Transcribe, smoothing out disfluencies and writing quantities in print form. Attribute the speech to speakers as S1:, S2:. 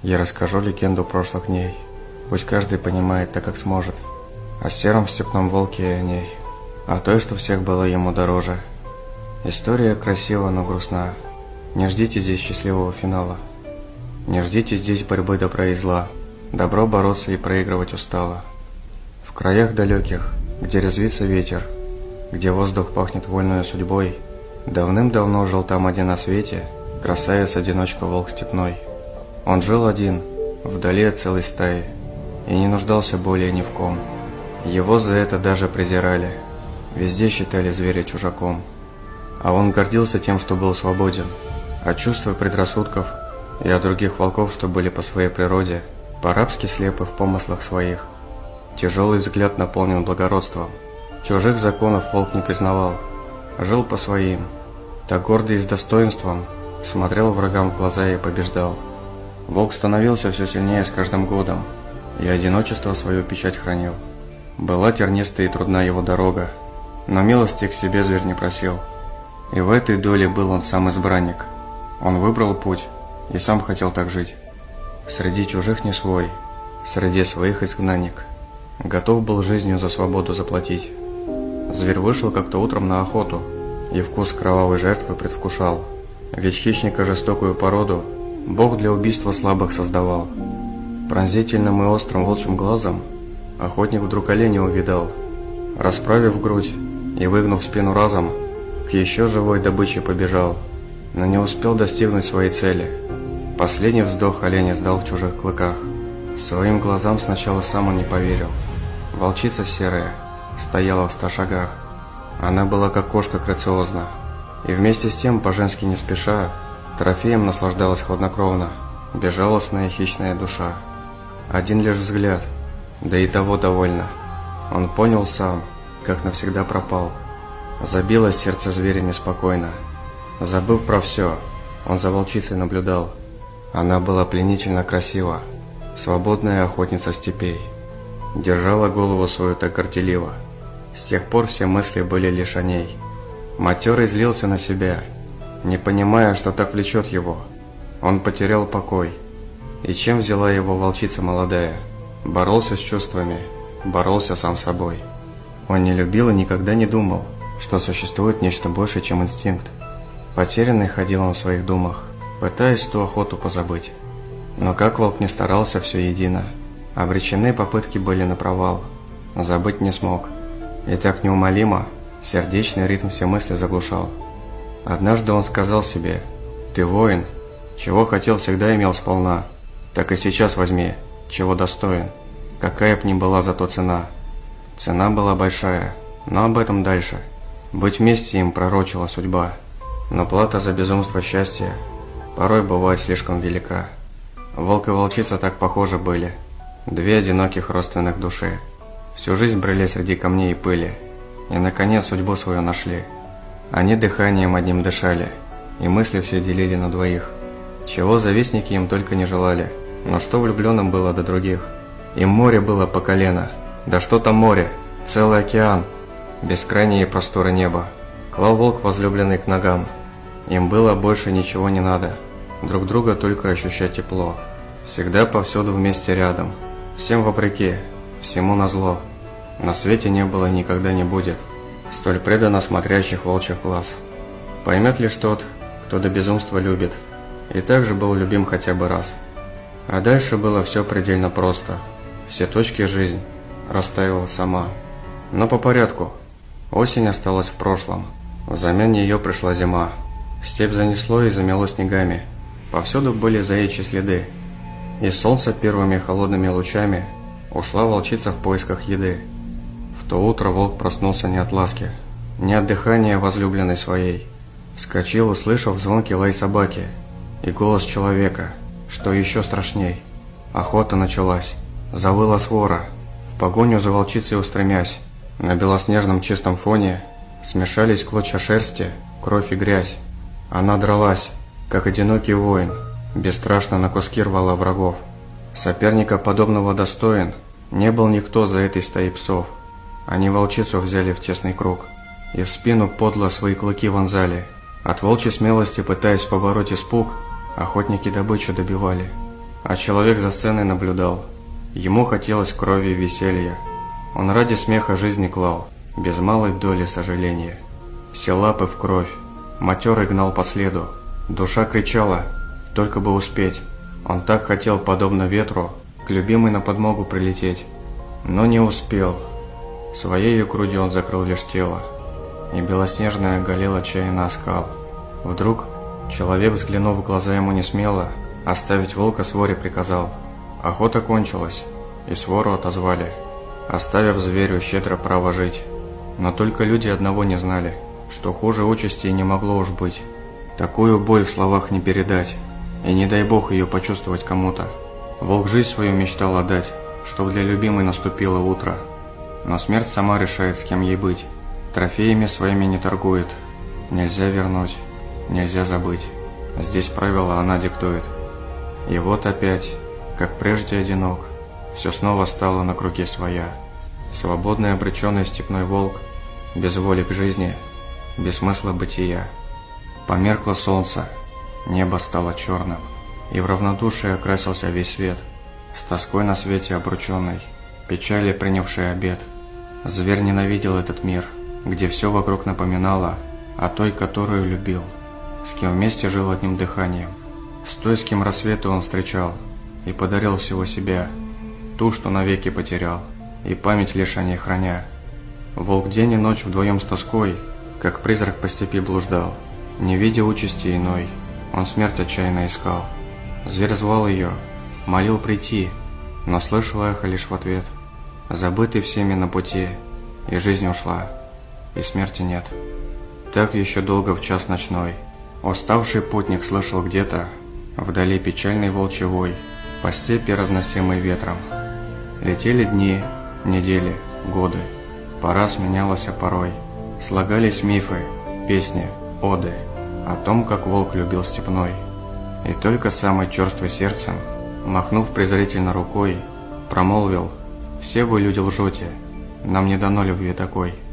S1: Я расскажу легенду прошлых дней. Пусть каждый понимает так, как сможет. О сером степном волке и о ней. О той, что всех было ему дороже. История красива, но грустна. Не ждите здесь счастливого финала. Не ждите здесь борьбы добра и зла. Добро бороться и проигрывать устало. В краях далеких, где резвится ветер, где воздух пахнет вольною судьбой, давным-давно жил там один на свете красавец-одиночка волк степной. Он жил один, вдали от целой стаи, и не нуждался более ни в ком. Его за это даже презирали, везде считали зверя чужаком. А он гордился тем, что был свободен от чувств и предрассудков, и от других волков, что были по своей природе по-рабски слепы в помыслах своих. Тяжелый взгляд наполнен благородством. Чужих законов волк не признавал, жил по своим. Так гордый и с достоинством смотрел врагам в глаза и побеждал. Волк становился все сильнее с каждым годом, и одиночество свою печать хранил. Была тернистая и трудна его дорога, но милости к себе зверь не просил. И в этой доле был он сам избранник. Он выбрал путь и сам хотел так жить. Среди чужих не свой, среди своих изгнанник. Готов был жизнью за свободу заплатить. Зверь вышел как-то утром на охоту, и вкус кровавой жертвы предвкушал. Ведь хищника жестокую породу Бог для убийства слабых создавал. Пронзительным и острым волчьим глазом охотник вдруг оленя увидал. Расправив грудь и выгнув спину разом, к еще живой добыче побежал, но не успел достигнуть своей цели. Последний вздох оленя сдал в чужих клыках. Своим глазам сначала сам он не поверил. Волчица серая стояла в 100 шагах. Она была как кошка грациозна, и вместе с тем, по-женски не спеша, трофеем наслаждалась хладнокровно безжалостная хищная душа. Один лишь взгляд, да и того довольно. Он понял сам, как навсегда пропал. Забилось сердце зверя неспокойно. Забыв про все, он за волчицей наблюдал. Она была пленительно красива, свободная охотница степей. Держала голову свою так горделиво. С тех пор все мысли были лишь о ней. Матерый злился на себя, не понимая, что так влечет его. Он потерял покой. И чем взяла его волчица молодая? Боролся с чувствами, боролся сам с собой. Он не любил и никогда не думал, что существует нечто большее, чем инстинкт. Потерянный ходил он в своих думах, пытаясь ту охоту позабыть. Но как волк не старался, все едино. Обречены попытки были на провал. Забыть не смог. И так неумолимо сердечный ритм все мысли заглушал. Однажды он сказал себе: «Ты воин, чего хотел, всегда имел сполна. Так и сейчас возьми, чего достоин. Какая б ни была зато цена». Цена была большая, но об этом дальше. Быть вместе им пророчила судьба. Но плата за безумство счастья порой бывает слишком велика. Волк и волчица так похожи были. Две одиноких родственных души. Всю жизнь брели среди камней и пыли, и наконец судьбу свою нашли. Они дыханием одним дышали, и мысли все делили на двоих. Чего завистники им только не желали, но что влюбленным было до других? Им море было по колено. Да что там море, целый океан, бескрайние просторы неба. Клал волк возлюбленный к ногам. Им было больше ничего не надо, друг друга только ощущать тепло. Всегда повсюду вместе рядом, всем вопреки, всему назло. На свете не было и никогда не будет столь преданно смотрящих волчьих глаз. Поймет лишь тот, кто до безумства любит, и также был любим хотя бы раз. А дальше было все предельно просто. Все точки жизнь расставила сама. Но по порядку. Осень осталась в прошлом. Взамен ее пришла зима. Степь занесло и замело снегами. Повсюду были заячьи следы. И солнце первыми холодными лучами ушла волчица в поисках еды. В то утро волк проснулся не от ласки, не от дыхания возлюбленной своей. Вскочил, услышав звонкий лай собаки и голос человека, что еще страшней. Охота началась. Завыла свора, в погоню за волчицей устремясь. На белоснежном чистом фоне смешались клочья шерсти, кровь и грязь. Она дралась, как одинокий воин, бесстрашно на куски рвала врагов. Соперника подобного достоин не был никто за этой стаей псов. Они волчицу взяли в тесный круг и в спину подло свои клыки вонзали. От волчьей смелости, пытаясь побороть испуг, охотники добычу добивали. А человек за сценой наблюдал. Ему хотелось крови и веселья. Он ради смеха жизни клал, без малой доли сожаления. Все лапы в кровь, матерый гнал по следу. Душа кричала, только бы успеть. Он так хотел, подобно ветру, к любимой на подмогу прилететь. Но не успел. Своею грудью он закрыл лишь тело, и белоснежная оголела отчаянно оскал. Вдруг человек, взглянув в глаза ему не смело, оставить волка своре приказал. Охота кончилась, и свору отозвали, оставив зверю щедро право жить. Но только люди одного не знали, что хуже участи и не могло уж быть. Такую боль в словах не передать, и не дай бог ее почувствовать кому-то. Волк жизнь свою мечтал отдать, чтоб для любимой наступило утро. Но смерть сама решает, с кем ей быть. Трофеями своими не торгует. Нельзя вернуть, нельзя забыть. Здесь правила она диктует. И вот опять, как прежде одинок, все снова стало на круге своя. Свободный обреченный степной волк, без воли к жизни, без смысла бытия. Померкло солнце, небо стало черным, и в равнодушие окрасился весь свет, с тоской на свете обрученной, печали принявшей обет. Зверь ненавидел этот мир, где все вокруг напоминало о той, которую любил, с кем вместе жил одним дыханием, с той, с кем рассветы он встречал, и подарил всего себя, ту, что навеки потерял, и память лишь о ней храня. Волк день и ночь вдвоем с тоской, как призрак по степи блуждал, не видя участи иной, он смерть отчаянно искал. Зверь звал ее, молил прийти, но слышал эхо лишь в ответ. Забытый всеми на пути, и жизнь ушла, и смерти нет. Так еще долго в час ночной уставший путник слышал где-то вдали печальный волчий вой, по степи разносимый ветром. Летели дни, недели, годы, пора сменялась порой. Слагались мифы, песни, оды о том, как волк любил степной. И только самый черствый сердцем, махнув презрительно рукой, промолвил: «Все вы, люди, лжете, нам не дано любви такой».